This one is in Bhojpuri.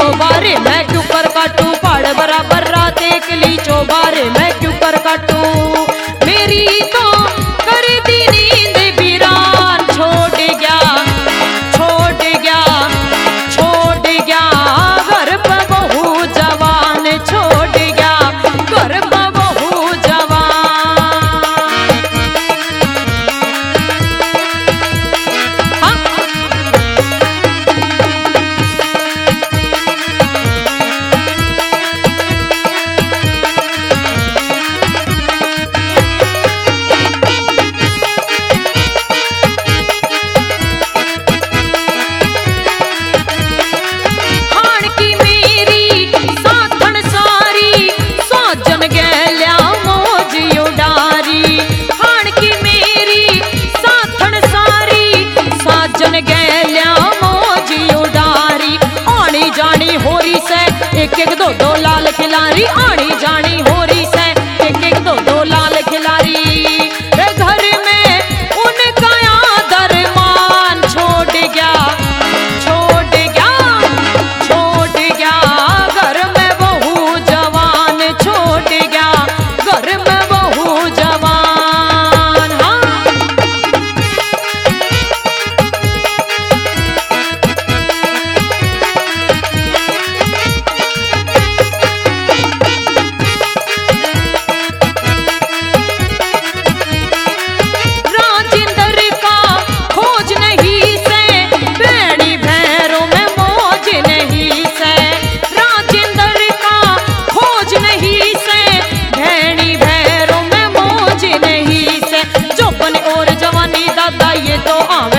चौबारे मैं क्यों कर काटूं, पहाड़ बराबर रात एक ली चौबारे मैं क्यों कर काटूं। मेरी तो कर दी नींद वीरान, छोड़ गया छोड़ गया छोड़ गया घर पे बहू जवान, छोड़ गया घर पे बहू जवान। हाँ? एक एक दो दो लाल खिलाड़ी आनी जानी हो रही से, एक एक दो दो लाल खिलाड़ी घर में उनका आदर मान, छोड़ गया छोड़ गया छोड़ गया घर में बहू जवान, छोड़ गया घर में बहू जवान। हाँ ये तो